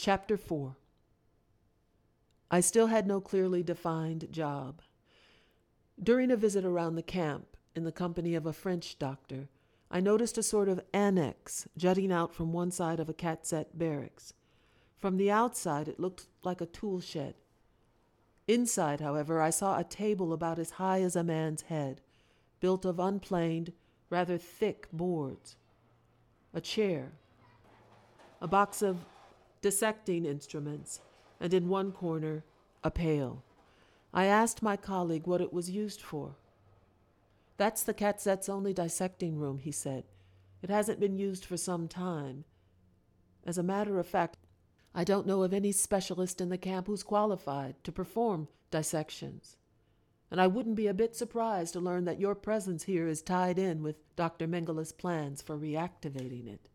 Chapter 4. I still had no clearly defined job. During a visit around the camp, in the company of a French doctor, I noticed a sort of annex jutting out from one side of a catzette barracks. From the outside, it looked like a tool shed. Inside, however, I saw a table about as high as a man's head, built of unplaned, rather thick boards, a chair, a box of dissecting instruments, and in one corner, a pail. I asked my colleague what it was used for. "That's the catzette's only dissecting room," he said. "It hasn't been used for some time. As a matter of fact, I don't know of any specialist in the camp who's qualified to perform dissections. And I wouldn't be a bit surprised to learn that your presence here is tied in with Dr. Mengele's plans for reactivating it."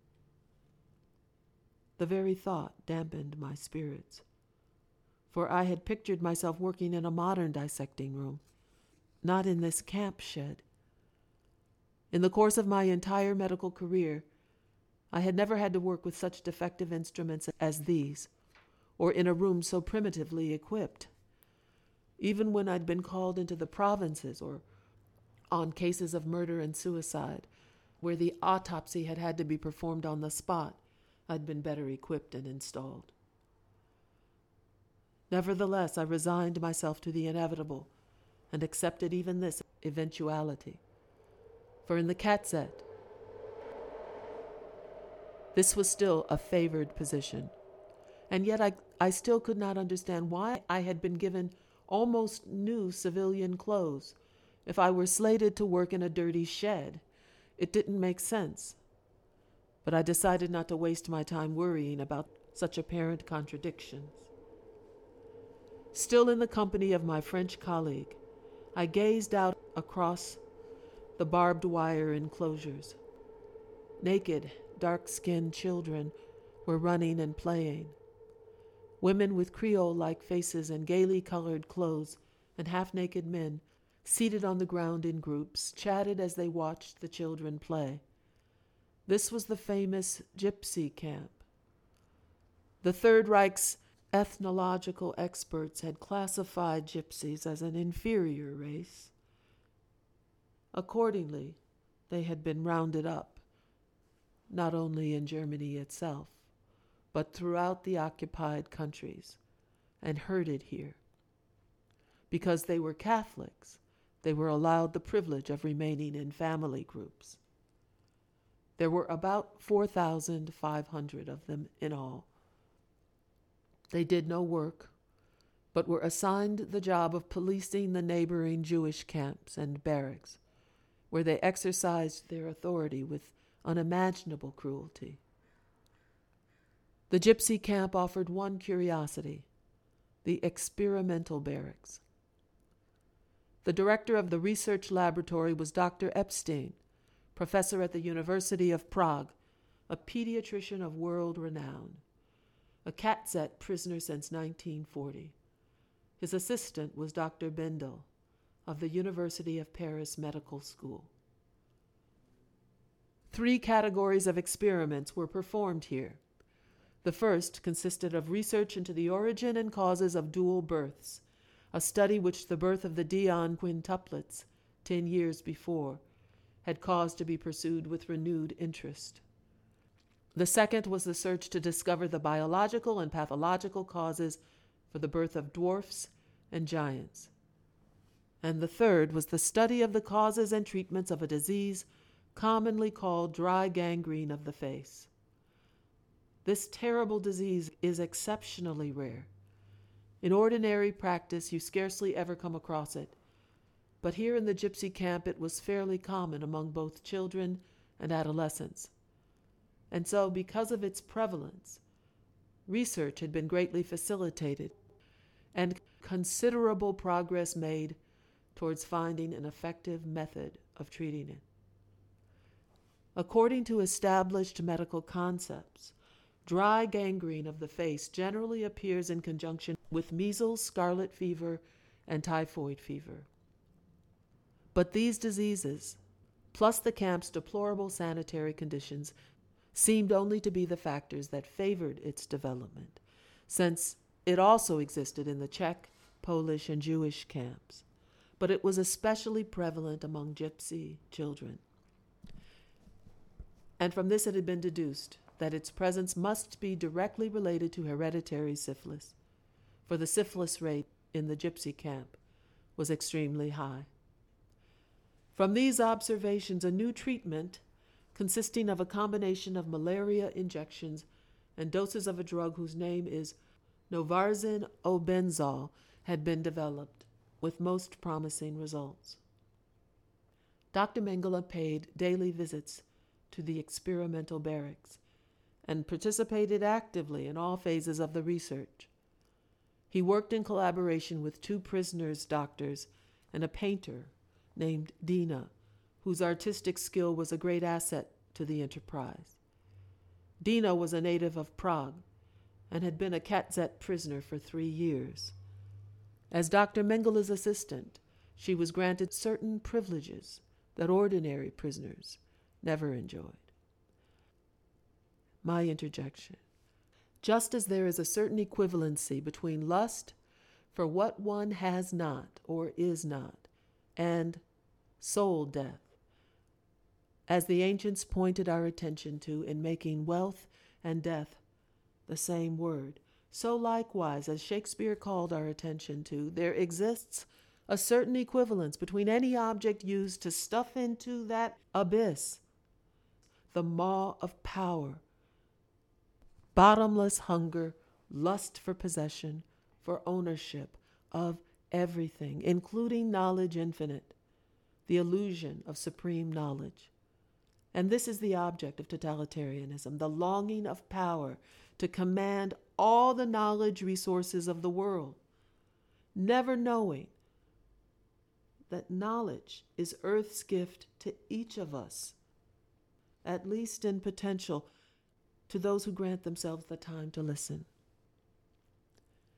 The very thought dampened my spirits, for I had pictured myself working in a modern dissecting room, not in this camp shed. In the course of my entire medical career, I had never had to work with such defective instruments as these, or in a room so primitively equipped. Even when I'd been called into the provinces or on cases of murder and suicide, where the autopsy had had to be performed on the spot, I'd been better equipped and installed. Nevertheless, I resigned myself to the inevitable and accepted even this eventuality. For in the catzette, this was still a favored position. And yet I still could not understand why I had been given almost new civilian clothes if I were slated to work in a dirty shed. It didn't make sense. But I decided not to waste my time worrying about such apparent contradictions. Still in the company of my French colleague, I gazed out across the barbed wire enclosures. Naked, dark-skinned children were running and playing. Women with Creole-like faces and gaily colored clothes and half-naked men, seated on the ground in groups, chatted as they watched the children play. This was the famous Gypsy camp. The Third Reich's ethnological experts had classified gypsies as an inferior race. Accordingly, they had been rounded up, not only in Germany itself, but throughout the occupied countries, and herded here. Because they were Catholics, they were allowed the privilege of remaining in family groups. There were about 4,500 of them in all. They did no work, but were assigned the job of policing the neighboring Jewish camps and barracks, where they exercised their authority with unimaginable cruelty. The gypsy camp offered one curiosity: the experimental barracks. The director of the research laboratory was Dr. Epstein, professor at the University of Prague, a pediatrician of world renown, a catzette prisoner since 1940. His assistant was Dr. Bendel of the University of Paris Medical School. 3 categories of experiments were performed here. The first consisted of research into the origin and causes of dual births, a study which the birth of the Dion quintuplets 10 years before had caused to be pursued with renewed interest. The second was the search to discover the biological and pathological causes for the birth of dwarfs and giants. And the third was the study of the causes and treatments of a disease commonly called dry gangrene of the face. This terrible disease is exceptionally rare. In ordinary practice, you scarcely ever come across it, but here in the gypsy camp it was fairly common among both children and adolescents. And so, because of its prevalence, research had been greatly facilitated and considerable progress made towards finding an effective method of treating it. According to established medical concepts, dry gangrene of the face generally appears in conjunction with measles, scarlet fever, and typhoid fever. But these diseases, plus the camp's deplorable sanitary conditions, seemed only to be the factors that favored its development, since it also existed in the Czech, Polish, and Jewish camps, but it was especially prevalent among gypsy children. And from this it had been deduced that its presence must be directly related to hereditary syphilis, for the syphilis rate in the gypsy camp was extremely high. From these observations, a new treatment consisting of a combination of malaria injections and doses of a drug whose name is Novarzin Obenzol had been developed, with most promising results. Dr. Mengele paid daily visits to the experimental barracks and participated actively in all phases of the research. He worked in collaboration with 2 prisoners' doctors and a painter named Dina, whose artistic skill was a great asset to the enterprise. Dina was a native of Prague and had been a KZ prisoner for 3 years. As Dr. Mengele's assistant, she was granted certain privileges that ordinary prisoners never enjoyed. My interjection. Just as there is a certain equivalency between lust for what one has not or is not and soul death, as the ancients pointed our attention to in making wealth and death the same word, so likewise, as Shakespeare called our attention to, there exists a certain equivalence between any object used to stuff into that abyss the maw of power, bottomless hunger, lust for possession, for ownership of everything, including knowledge infinite, the illusion of supreme knowledge. And this is the object of totalitarianism, the longing of power to command all the knowledge resources of the world, never knowing that knowledge is Earth's gift to each of us, at least in potential, to those who grant themselves the time to listen.